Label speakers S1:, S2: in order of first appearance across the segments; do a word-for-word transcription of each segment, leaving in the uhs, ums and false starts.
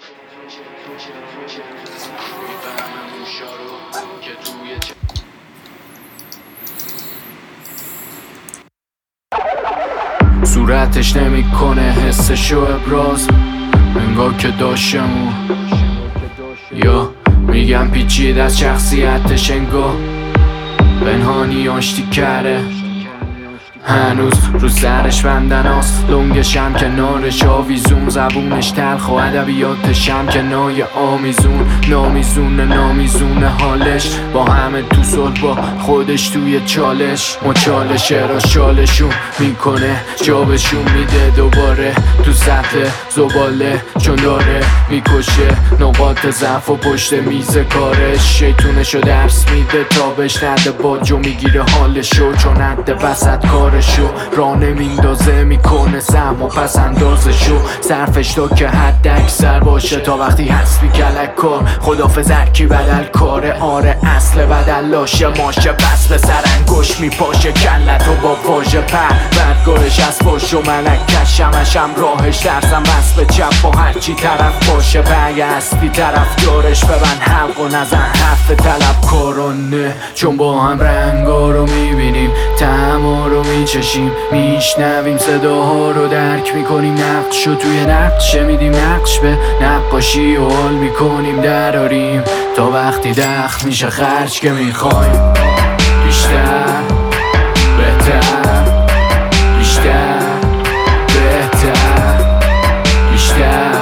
S1: صورتش نمیکنه حسشو ابراز، انگار که داشتمو یا میگم پیچید از شخصیتش، انگار پنهانی آشتی کرده، هنوز رو سرش بندناست، لنگشم کنارش آویزون، زبونش تلخ و ادبیاتشم کنایه آمیزون، نامیزونه نامیزونه حالش، با همه تو صلح با خودش توی چالش، مچالشه را شالشون میکنه جابشون میده دوباره تو سطح زباله، چون داره میکشه نقاط ضعف و پشت میز کارش، شیطونشو درس میده تا بهش نده باجو میگیره حالشو، چون حد وسط کارشو راه نمیندازه، میکنه سهم و پس اندازشو، صرفش تا که حد اکثر باشه، تا وقتی هست بی کلک کار، خدافظ هرکی بدل کاره، آره اصل بدل لاشه ماشه، بس به سر انگوش میپاشه کلتو با واژه پر، بردگارش از پاش و ملکش همشم راهش، درسم بس به چپ با هرچی طرف باشه، بگه اصلی طرف دارش ببند حلق و نزن حرف طلب کارانه، چون با هم رنگا رو میبینیم، طعما رو میچشیم، میشنویم صداها رو درک میکنیم، نقش رو توی نقشه میدیم، نقش به نقاشی و حال میکنیم دراریم، تا وقتی دخل میشه خرج که میخوایم بیشتر بهتر، بیشتر بهتر، بیشتر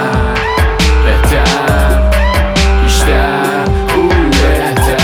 S1: بهتر، بیشتر او بهتر.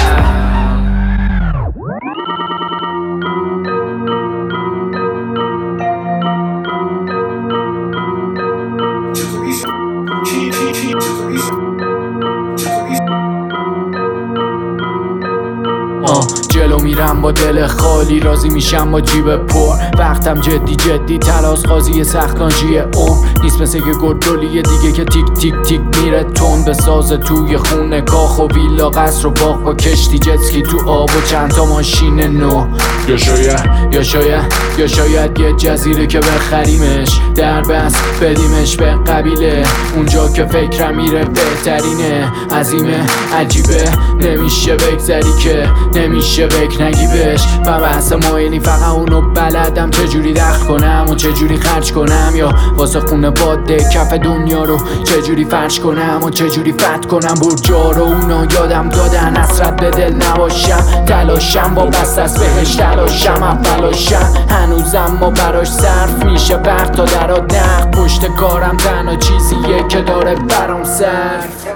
S1: آه جلو میرم با دل خالی، راضی میشم با جیب پر، وقتم جدی جدی تلاس قاضی سختانجی عمر نیست، مثل که گردولیه دیگه که تیک تیک تیک میره تون، به ساز توی خونه کاخ و ویلا قصر و باغ با کشتی جتسکی تو آب و چند تا ماشین نو، یا شاید یا شاید یا شاید یه جزیره که بخریمش، در بس بدیمش به قبیله، اونجا که فکرم میره بهترینه، عظیمه عجیبه نمیشه بگذری که نمیشه بک نگی بهش، و بحث ما اینی فقط اونو بلدم چجوری دخل کنم و چجوری خرج کنم، یا واسه خونه باده کف دنیا رو چجوری فرش کنم و چجوری فت کنم، برجا رو اونا یادم دادن، حسرت به دل نباشم، تلاشم با بست از بهش تلاشم، اولاشم هنوزم ما براش صرف میشه وقت تا درات نقد، پشت کارم تنها چیزیه که داره برام صرف،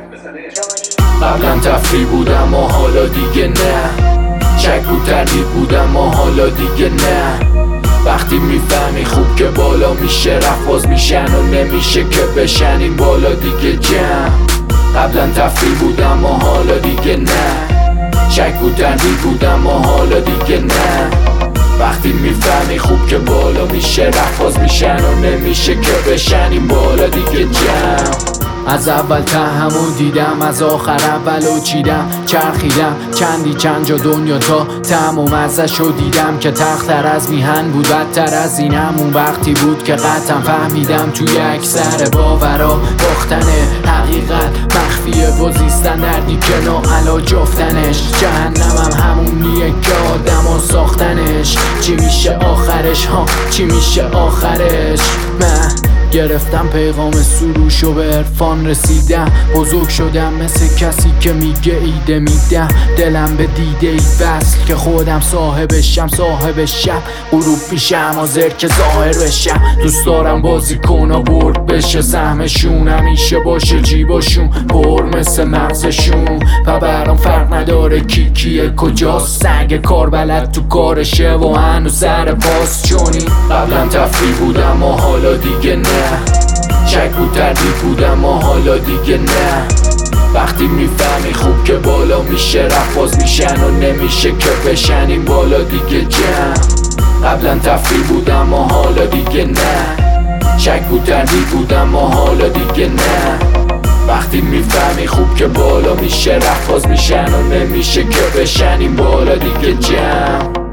S1: قبلا تفریح بودم و حالا دیگه نه، شک بود تردید بودم و حالا دیگه نه، وقتی میفهمی خوب که بالا میشه رفت باز میشن و نمیشه که بشن این بالا دیگه جمع، قبلا تفریح بودم و حالا دیگه نه، شک بود تردید بودم و حالا دیگه نه، وقتی میفهمی خوب که بالا میشه رفت باز میشن و نمیشه که بشن این بالا دیگه جمع، از اول تهمو دیدم، از آخر اولو چیدم، چرخیدم چندی چند جا دنیا تا تمام ازشو دیدم، که تختر از میهن بود بدتر از اینم، اون وقتی بود که قطعا فهمیدم توی اکثر باورا باختن حقیقت مخفیه و زیستن دردی که ناعلاج افتنش، جهنمم همونیه که آدم و ساختنش، چی میشه آخرش ها چی میشه آخرش، من گرفتم پیغام سروش و به عرفان رسیدم، بزرگ شدم مثل کسی که میگه ایده میدم، دلم به دیده ای وصل که خودم صاحبشم، صاحب شب غروب میشم حاضر که ظاهر بشم، دوست دارم بازی کنا برد بشه سهمشون، همیشه باشه جیباشون پر مثل مغزشون، و برام فرق نداره کی کیه کجاست، سگ کار بلد تو کارشه و هنوز سر پاس، چونی قبلا تفریح بودم و حالا دیگه نه، شک بود تردید بودم و حالا دیگه نه، وقتی میفهمی خوب که بالا میشه رفت باز میشن و نمیشه که بشن این بالا دیگه جمع، قبلا تفریح بودم و حالا دیگه نه، شک بود تردید بودم و حالا دیگه نه، وقتی میفهمی خوب که بالا میشه رفت باز میشن و نمیشه که بشن این بالا دیگه جمع.